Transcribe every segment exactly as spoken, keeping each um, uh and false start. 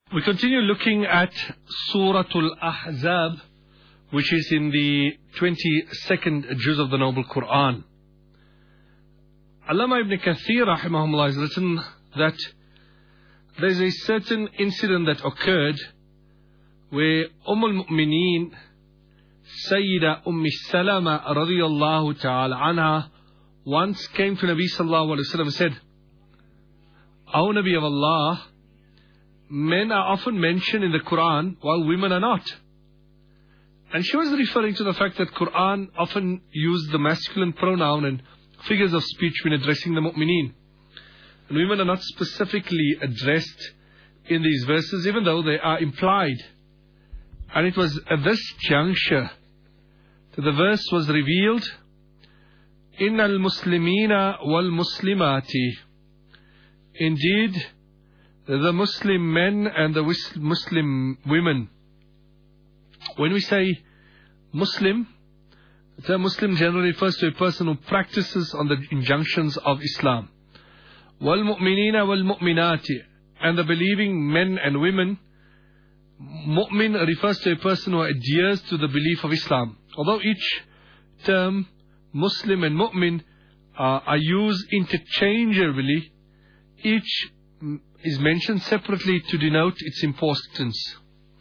We continue looking at Surah Al-Ahzab, which is in the twenty-second juz of the Noble Quran. Allama ibn Kathir rahimahullah has written that there is a certain incident that occurred where Umm al-Mu'mineen Sayyida Umm Salama radiyallahu ta'ala anha once came to Nabi sallallahu alayhi wa sallam and said, "O Nabi of Allah, men are often mentioned in the Quran while women are not." And she was referring to the fact that Quran often used the masculine pronoun and figures of speech when addressing the mu'mineen. And women are not specifically addressed in these verses, even though they are implied. And it was at this juncture that the verse was revealed, "Inna al-muslimina wal-muslimati." Indeed, the Muslim men and the Muslim women. When we say Muslim, the term Muslim generally refers to a person who practices on the injunctions of Islam. Wal mu'minina wal mu'minati, and the believing men and women. Mu'min refers to a person who adheres to the belief of Islam. Although each term, Muslim and mu'min, uh, are used interchangeably, each is mentioned separately to denote its importance.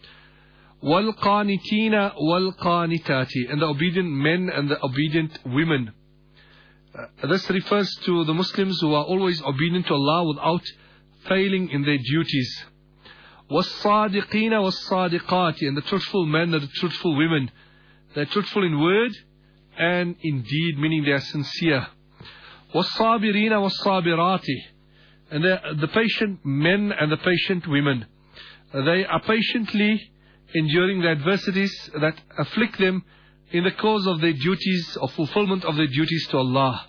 Wal qanitina wal qanitati, and the obedient men and the obedient women. Uh, this refers to the Muslims who are always obedient to Allah without failing in their duties. Was sadiqina was sadiqati, and the truthful men and the truthful women. They are truthful in word and in deed, meaning they are sincere. Was sabirina was sabirati, and the patient men and the patient women. They are patiently enduring the adversities that afflict them in the cause of their duties, of fulfillment of their duties to Allah.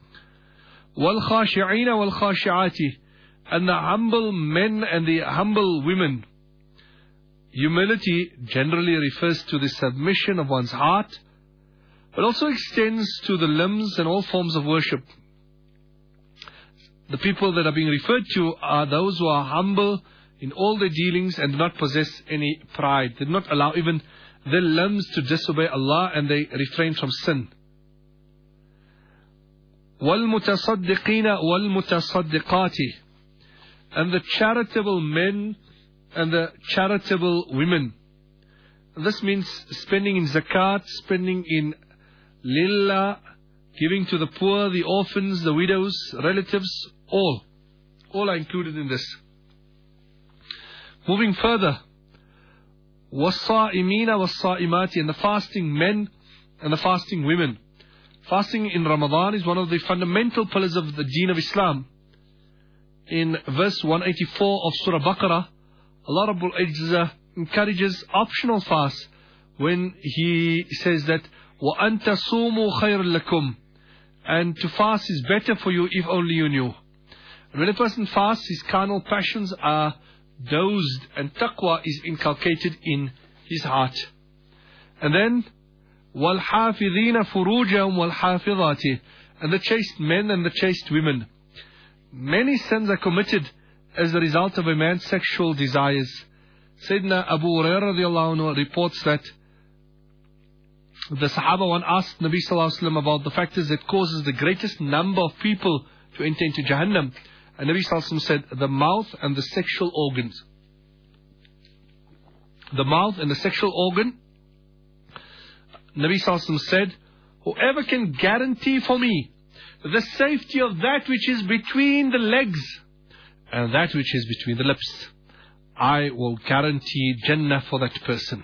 Wal khashi'ina wal khashi'ati, and the humble men and the humble women. Humility generally refers to the submission of one's heart, but also extends to the limbs and all forms of worship. The people that are being referred to are those who are humble in all their dealings and do not possess any pride. They do not allow even their limbs to disobey Allah, and they refrain from sin. وَالْمُتَصَدِّقِينَ وَالْمُتَصَدِّقَاتِ, and the charitable men and the charitable women. And this means spending in zakat, spending in lillah, giving to the poor, the orphans, the widows, relatives, all. All are included in this. Moving further, وَالصَّائِمِينَ وَالصَّائِمَاتِ, and the fasting men and the fasting women. Fasting in Ramadan is one of the fundamental pillars of the deen of Islam. In verse one eighty-four of Surah Baqarah, Allah Rabbul Izzah encourages optional fast when He says that وَأَن تَصُومُوا خَيْرٌ لَكُمْ, and to fast is better for you if only you knew. And when a person fasts, his carnal passions are dozed and taqwa is inculcated in his heart. And then وَالْحَافِظِينَ فُرُوجَهُمْ وَالْحَافِظَاتِ, and the chaste men and the chaste women. Many sins are committed as a result of a man's sexual desires. Sayyidina Abu Hurairah radiallahu anhu reports that the Sahaba one asked Nabi sallallahu alaihi wasallam about the factors that causes the greatest number of people to enter into Jahannam. And Nabi sallallahu alaihi wasallam said, the mouth and the sexual organs. The mouth and the sexual organ. Nabi sallallahu alaihi wasallam said, whoever can guarantee for me the safety of that which is between the legs and that which is between the lips, I will guarantee Jannah for that person.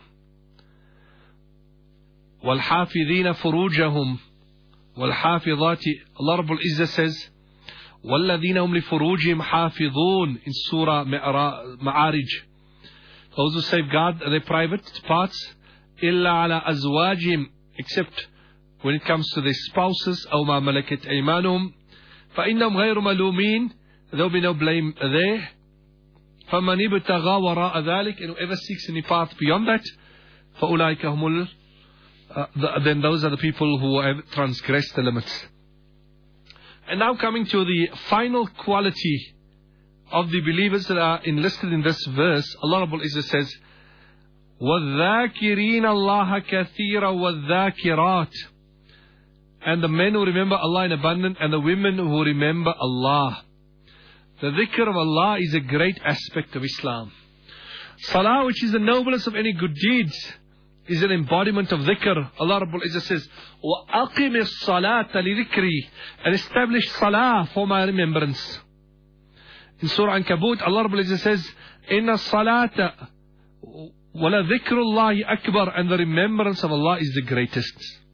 وَالْحَافِظِينَ فُرُوجَهُمْ وَالْحَافِظَاتِ, Allah Rabbul Izzah says, وَالَّذِينَ هُمْ لِفُرُوجِهِمْ حَافِظُونَ in Surah Ma'arij. Those who safeguard their private parts, إِلَّا عَلَى أَزْوَاجِهِمْ, except when it comes to their spouses, أَوْ مَا مَلَكَتْ أَيْمَانُهُمْ فَإِنَّهُمْ غَيْرُ مَلُومِينَ, there will be no blame there. فَمَنِ ابْتَغَى وَرَاءَ ذَلِكَ, and whoever seeks any path beyond that, فَأُولَٰئِكَ هُمُ Uh, the, then those are the people who have transgressed the limits. And now coming to the final quality of the believers that are enlisted in this verse, Allah Rabbul Izzah says, وَالذَّاكِرِينَ اللَّهَ كَثِيرًا وَالذَّاكِرَاتِ. And the men who remember Allah in abundance, and the women who remember Allah. The dhikr of Allah is a great aspect of Islam. Salah, which is the noblest of any good deeds, is an embodiment of dhikr. Allah Rabbul Izzah says, وَأَقِمِ الصَّلَاةَ لِذِكْرِي. And establish salah for my remembrance. In Surah Ankabut, Allah Rabbul Izzah says, إِنَّ الصَّلَاةَ وَلَذِكْرُ اللَّهِ أَكْبَرُ. And the remembrance of Allah is the greatest.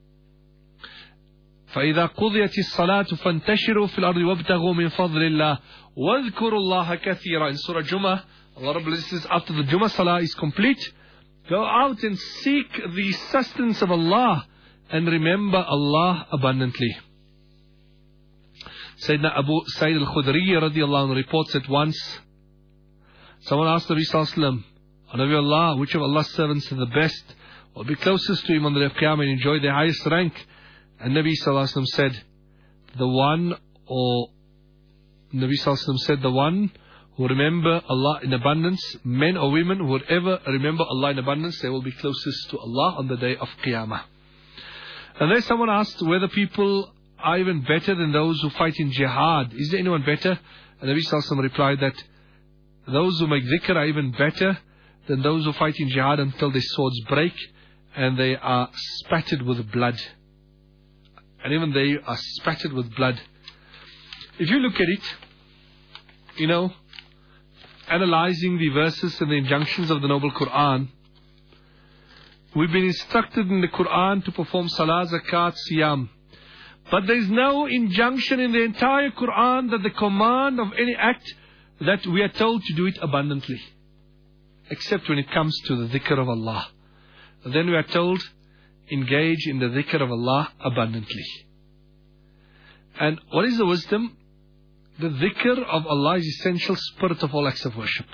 فإذا قضيت الصلاة فانتشروا في الأرض وابتغوا من فضل الله واذكروا الله كثيرا. In Surah Jummah, Allah Rabbul Izzah says, after the Jummah Salah is complete, go out and seek the sustenance of Allah and remember Allah abundantly. Sayyidina Abu Sa'id al-Khudri radiallahu anhu reports that once someone asked Nabi Sallallahu Alaihi Wasallam, O Nabi Allah, which of Allah's servants are the best, will be closest to Him on the day of Qiyamah and enjoy the highest rank? And Nabi Sallallahu Alaihi Wasallam said, the one, or Nabi Sallallahu Alaihi Wasallam said, the one who remember Allah in abundance, men or women who would ever remember Allah in abundance, they will be closest to Allah on the day of Qiyamah. And then someone asked whether people are even better than those who fight in jihad. Is there anyone better? And Nabi Sallallahu Alaihi Wasallam replied that those who make dhikr are even better than those who fight in jihad until their swords break and they are spattered with blood. And even they are spattered with blood. If you look at it, you know, analyzing the verses and the injunctions of the Noble Quran, we've been instructed in the Quran to perform salah, zakat, siyam. But there is no injunction in the entire Quran that the command of any act that we are told to do it abundantly. Except when it comes to the dhikr of Allah. Then we are told, engage in the dhikr of Allah abundantly. And what is the wisdom? The dhikr of Allah is essential spirit of all acts of worship.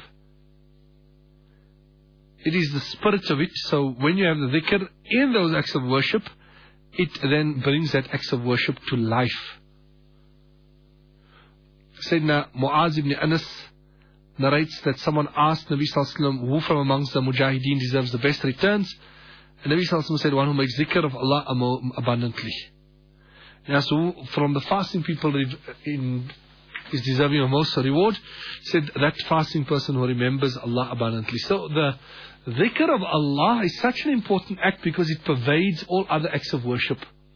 It is the spirit of it. So when you have the dhikr in those acts of worship, it then brings that acts of worship to life. Sayyidina Mu'az ibn Anas narrates that someone asked Nabi Sallallahu Alaihi Wasallam, who from amongst the mujahideen deserves the best returns? And Nabi Sallallahu Alaihi Wasallam said, one who makes dhikr of Allah abundantly. Now, so from the fasting people in, is deserving of most reward, said that fasting person who remembers Allah abundantly. So the dhikr of Allah is such an important act because it pervades all other acts of worship.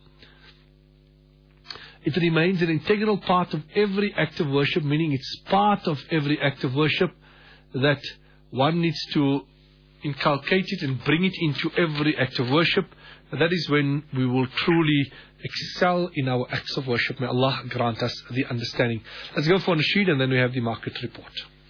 It remains an integral part of every act of worship, meaning it's part of every act of worship that one needs to inculcate it and bring it into every act of worship. And that is when we will truly excel in our acts of worship. May Allah grant us the understanding. Let's go for Nasheed and then we have the market report.